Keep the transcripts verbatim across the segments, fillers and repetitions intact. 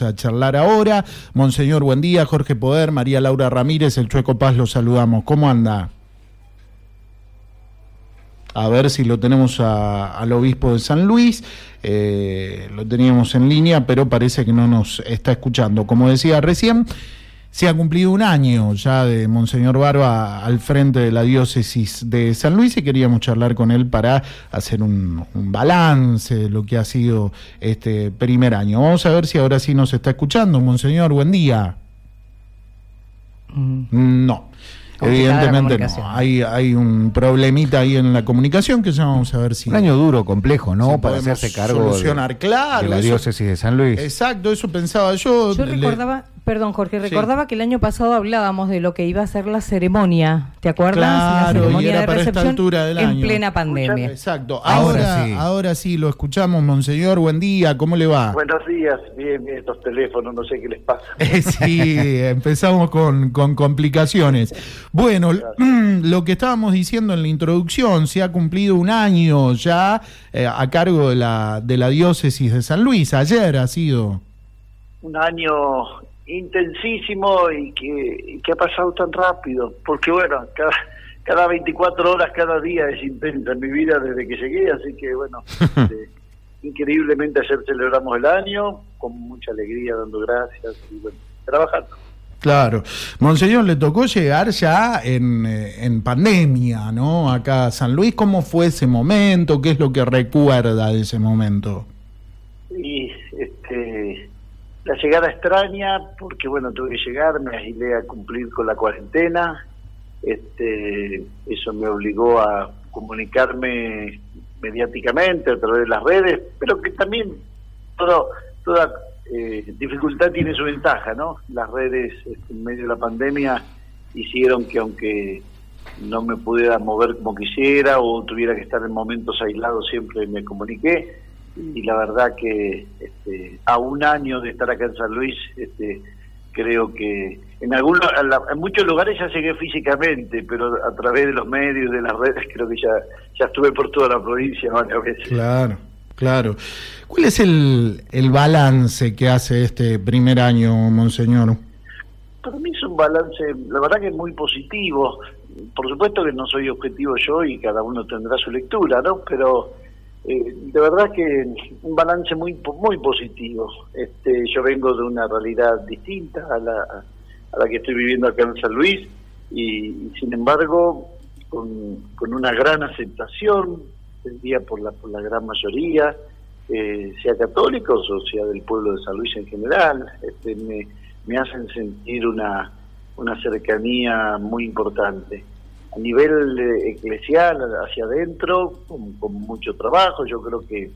A charlar ahora. Monseñor, buen día. Jorge Poder, María Laura Ramírez, el Chueco Paz, los saludamos. ¿Cómo anda? A ver si lo tenemos a, al obispo de San Luis. Eh, lo teníamos en línea, pero parece que no nos está escuchando. Como decía recién, se ha cumplido un año ya de Monseñor Barba al frente de la diócesis de San Luis y queríamos charlar con él para hacer un, un balance de lo que ha sido este primer año. Vamos a ver si ahora sí nos está escuchando. Monseñor, buen día. Mm. No. Evidentemente no, hay, hay un problemita ahí en la comunicación que ya vamos a ver si... Un año duro, complejo, ¿no? Si para hacerse cargo solucionar, de, claro, de la eso, diócesis de San Luis. Exacto, eso pensaba yo. Yo recordaba, le... perdón Jorge, recordaba sí. que el año pasado hablábamos de lo que iba a ser la ceremonia, ¿te acuerdas? Claro, la ceremonia y era de para recepción esta altura del en año. plena pandemia. Exacto, ahora, ahora, sí. ahora sí lo escuchamos, Monseñor, buen día, ¿cómo le va? Buenos días, bien, bien, estos teléfonos, no sé qué les pasa. Eh, sí, empezamos con, con complicaciones. Bueno, lo que estábamos diciendo en la introducción, se ha cumplido un año ya eh, a cargo de la, de la diócesis de San Luis, ayer ha sido. Un año intensísimo y que, y que ha pasado tan rápido, porque bueno, cada, cada veinticuatro horas, cada día es intensa en mi vida desde que llegué, así que bueno, este, increíblemente ayer celebramos el año, con mucha alegría, dando gracias y bueno, trabajando. Claro. Monseñor, le tocó llegar ya en, en pandemia, ¿no? Acá a San Luis, ¿cómo fue ese momento? ¿Qué es lo que recuerda de ese momento? Y este, la llegada extraña, porque bueno, tuve que llegar, me agilé a cumplir con la cuarentena, este, eso me obligó a comunicarme mediáticamente a través de las redes, pero que también todo, toda Eh, dificultad tiene su ventaja, ¿no? Las redes este, en medio de la pandemia hicieron que aunque no me pudiera mover como quisiera o tuviera que estar en momentos aislados, siempre me comuniqué y la verdad que este, a un año de estar acá en San Luis, este, creo que en, algún, en muchos lugares ya llegué físicamente, pero a través de los medios, de las redes, creo que ya, ya estuve por toda la provincia varias veces. Claro. Claro. ¿Cuál es el, el balance que hace este primer año, Monseñor? Para mí es un balance, la verdad que es muy positivo. Por supuesto que no soy objetivo yo y cada uno tendrá su lectura, ¿no? Pero eh, de verdad que un balance muy muy positivo. Este, yo vengo de una realidad distinta a la, a la que estoy viviendo acá en San Luis y, y sin embargo con, con una gran aceptación día por la por la gran mayoría, eh, sea católicos o sea del pueblo de San Luis en general, este, me, me hacen sentir una una cercanía muy importante. A nivel eh, eclesial, hacia adentro, con, con mucho trabajo, yo creo que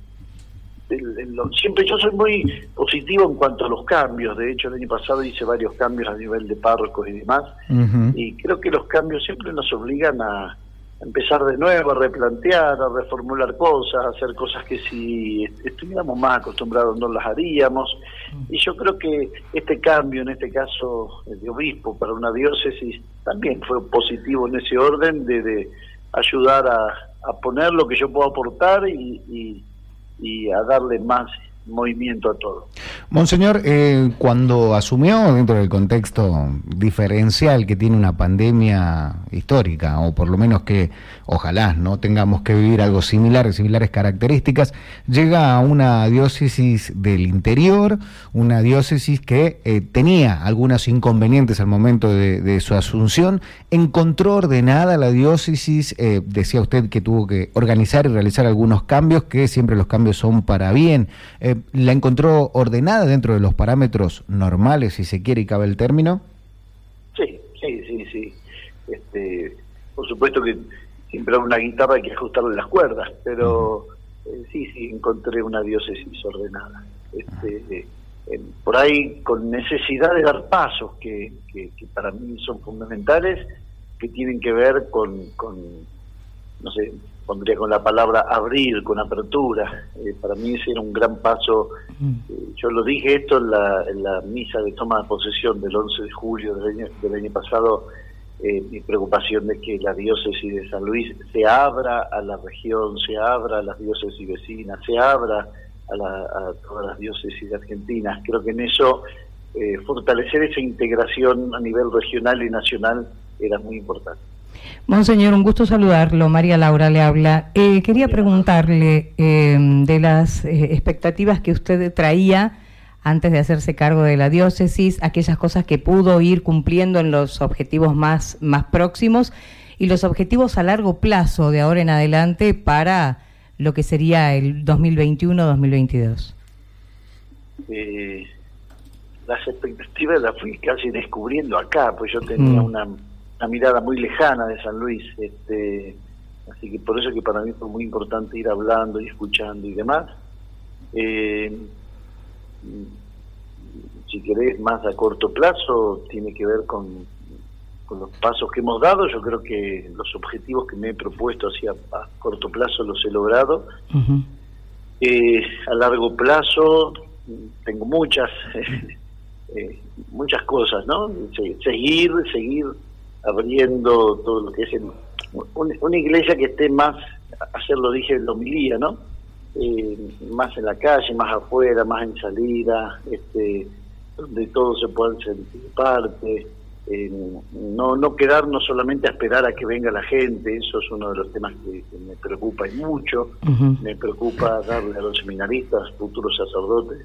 el, el, lo, siempre yo soy muy positivo en cuanto a los cambios. De hecho, el año pasado hice varios cambios a nivel de párrocos y demás, uh-huh. y creo que los cambios siempre nos obligan a empezar de nuevo, a replantear, a reformular cosas, a hacer cosas que si estuviéramos más acostumbrados no las haríamos. Y yo creo que este cambio, en este caso de obispo para una diócesis, también fue positivo en ese orden de, de ayudar a, a poner lo que yo puedo aportar y, y, y a darle más movimiento a todo. Monseñor, eh, cuando asumió dentro del contexto diferencial que tiene una pandemia histórica, o por lo menos que ojalá no tengamos que vivir algo similar, similares características, llega a una diócesis del interior, una diócesis que eh, tenía algunos inconvenientes al momento de, de su asunción. ¿Encontró ordenada la diócesis? Eh, decía usted que tuvo que organizar y realizar algunos cambios, que siempre los cambios son para bien. Eh, ¿La encontró ordenada dentro de los parámetros normales, si se quiere y cabe el término? Sí, sí, sí, sí. Este, por supuesto que siempre a una guitarra hay que ajustarle las cuerdas, pero eh, sí, sí, encontré una diócesis ordenada. Este, eh, eh, por ahí con necesidad de dar pasos que, que, que para mí son fundamentales, que tienen que ver con, con no sé, pondría con la palabra abrir, con apertura. Eh, para mí ese era un gran paso. Eh, yo lo dije esto en la, en la misa de toma de posesión del once de julio del año, del año pasado, eh, mi preocupación de que la diócesis de San Luis se abra a la región, se abra a las diócesis vecinas, se abra a, la, a todas las diócesis argentinas. Creo que en eso eh, fortalecer esa integración a nivel regional y nacional era muy importante. Monseñor, un gusto saludarlo. María Laura le habla. Eh, quería preguntarle eh, de las eh, expectativas que usted traía antes de hacerse cargo de la diócesis, aquellas cosas que pudo ir cumpliendo en los objetivos más, más próximos y los objetivos a largo plazo de ahora en adelante para lo que sería el dos mil veintiuno dos mil veintidós. Eh, las expectativas las fui casi descubriendo acá, pues yo tenía mm. una... una mirada muy lejana de San Luis, este, así que por eso que para mí fue muy importante ir hablando y escuchando y demás. Eh, si querés más a corto plazo, tiene que ver con, con los pasos que hemos dado. Yo creo que los objetivos que me he propuesto hacia a corto plazo los he logrado. Uh-huh. Eh, a largo plazo tengo muchas, eh, muchas cosas, ¿no? Se, seguir, seguir abriendo todo lo que es el, un, una iglesia que esté más, ayer lo dije en la homilía, ¿no? Eh, más en la calle, más afuera, más en salida, este, donde todos se puedan sentir parte, eh, no no quedarnos solamente a esperar a que venga la gente. Eso es uno de los temas que, que me preocupa y mucho. Uh-huh. Me preocupa darle a los seminaristas, futuros sacerdotes,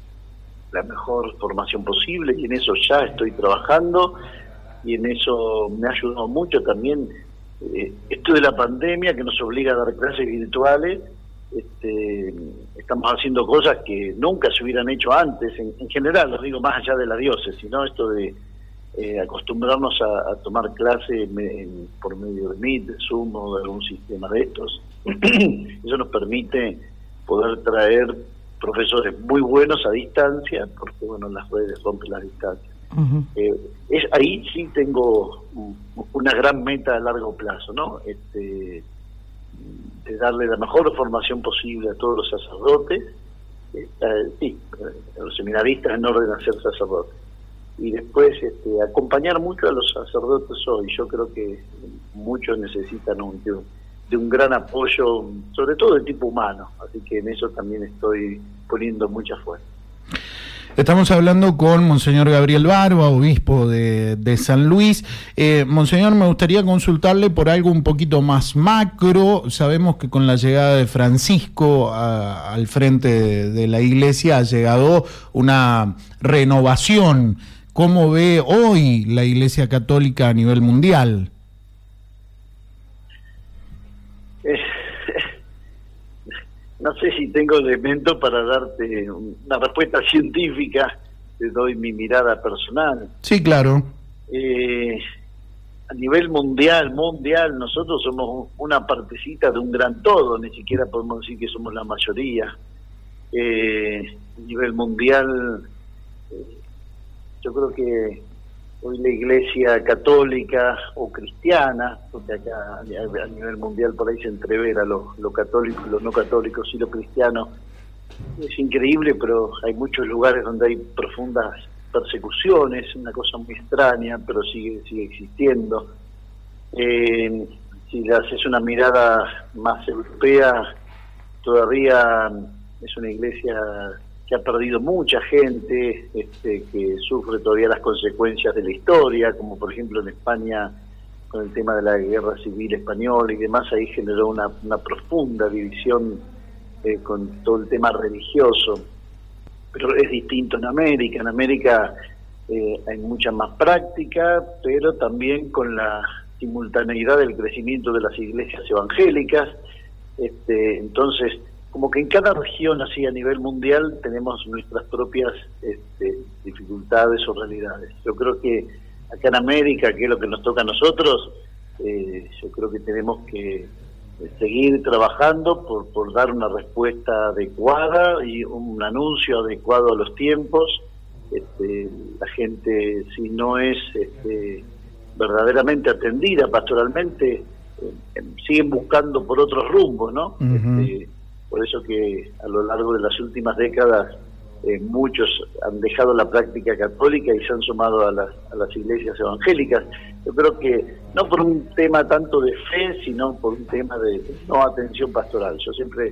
la mejor formación posible, y en eso ya estoy trabajando. Y en eso me ha ayudado mucho también eh, esto de la pandemia, que nos obliga a dar clases virtuales. Este, estamos haciendo cosas que nunca se hubieran hecho antes, en, en general, lo digo más allá de la diócesis, ¿no? Esto de eh, acostumbrarnos a, a tomar clases por medio de Meet, de Zoom o de algún sistema de estos. Eso nos permite poder traer profesores muy buenos a distancia, porque bueno, las redes rompen las distancias. Uh-huh. Eh, es ahí sí tengo una gran meta a largo plazo, ¿no? Este, de darle la mejor formación posible a todos los sacerdotes, eh, eh, sí, a los seminaristas en orden a ser sacerdotes, y después este, acompañar mucho a los sacerdotes hoy. Yo creo que muchos necesitan un, de, un, de un gran apoyo, sobre todo de tipo humano, así que en eso también estoy poniendo mucha fuerza. Estamos hablando con Monseñor Gabriel Barba, obispo de, de San Luis. Eh, Monseñor, me gustaría consultarle por algo un poquito más macro. Sabemos que con la llegada de Francisco a, al frente de, de la Iglesia ha llegado una renovación. ¿Cómo ve hoy la Iglesia Católica a nivel mundial? Eh. No sé si tengo elementos para darte una respuesta científica, te doy mi mirada personal. Sí, claro. Eh, a nivel mundial, mundial, nosotros somos una partecita de un gran todo, ni siquiera podemos decir que somos la mayoría. Eh, a nivel mundial, eh, yo creo que hoy la Iglesia católica o cristiana, porque acá a nivel mundial por ahí se entrevera lo, lo católico y lo no católicos y lo cristiano, es increíble, pero hay muchos lugares donde hay profundas persecuciones, una cosa muy extraña, pero sigue sigue existiendo. Eh, si le haces una mirada más europea, todavía es una iglesia que ha perdido mucha gente, este, que sufre todavía las consecuencias de la historia, como por ejemplo en España con el tema de la guerra civil española y demás. Ahí generó una, una profunda división eh, con todo el tema religioso, pero es distinto en América. En América eh, hay mucha más práctica, pero también con la simultaneidad del crecimiento de las iglesias evangélicas. Este, entonces, como que en cada región, así a nivel mundial, tenemos nuestras propias este, dificultades o realidades. Yo creo que acá en América, que es lo que nos toca a nosotros, eh, yo creo que tenemos que seguir trabajando por, por dar una respuesta adecuada y un anuncio adecuado a los tiempos. Este, la gente, si no es este, verdaderamente atendida pastoralmente, eh, siguen buscando por otros rumbos, ¿no? Uh-huh. Este, por eso que a lo largo de las últimas décadas eh, muchos han dejado la práctica católica y se han sumado a las, a las iglesias evangélicas. Yo creo que no por un tema tanto de fe, sino por un tema de no atención pastoral. Yo siempre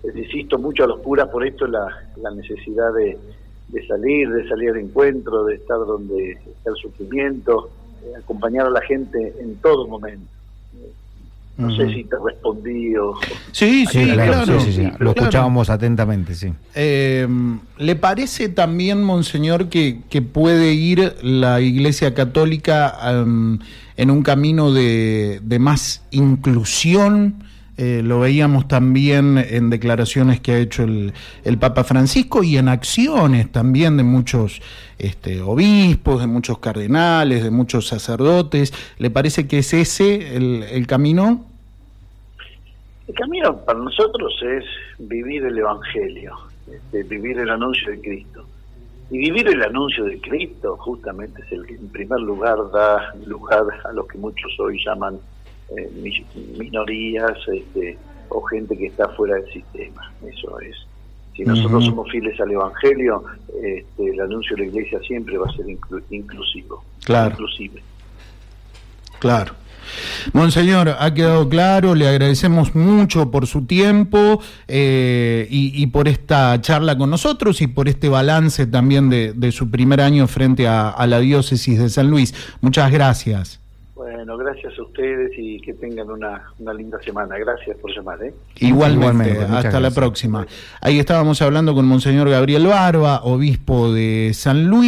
les insisto mucho a los curas por esto, la, la necesidad de, de salir, de salir al encuentro, de estar donde está el sufrimiento, eh, acompañar a la gente en todo momento. No uh-huh. sé si te respondí o... Sí, sí, sí, claro, claro. Sí, sí, sí. Sí, lo claro. escuchábamos atentamente, sí. Eh, ¿Le parece también, monseñor, que, que puede ir la Iglesia Católica um, en un camino de, de más inclusión? Eh, lo veíamos también en declaraciones que ha hecho el, el Papa Francisco y en acciones también de muchos este, obispos, de muchos cardenales, de muchos sacerdotes. ¿Le parece que es ese el, el camino? El camino para nosotros es vivir el Evangelio, este, vivir el anuncio de Cristo. Y vivir el anuncio de Cristo justamente es el que en primer lugar da lugar a lo que muchos hoy llaman Eh, minorías este, o gente que está fuera del sistema. Eso es. Si nosotros uh-huh. somos fieles al Evangelio, este, el anuncio de la Iglesia siempre va a ser inclu- inclusivo. Claro. Inclusive. Claro. Monseñor, ha quedado claro, le agradecemos mucho por su tiempo eh, y, y por esta charla con nosotros y por este balance también de, de su primer año frente a, a la diócesis de San Luis. Muchas gracias. Bueno, gracias a ustedes y que tengan una, una linda semana. Gracias por llamar, ¿eh? Igualmente, Igualmente hasta gracias. la próxima. Ahí estábamos hablando con Monseñor Gabriel Barba, obispo de San Luis.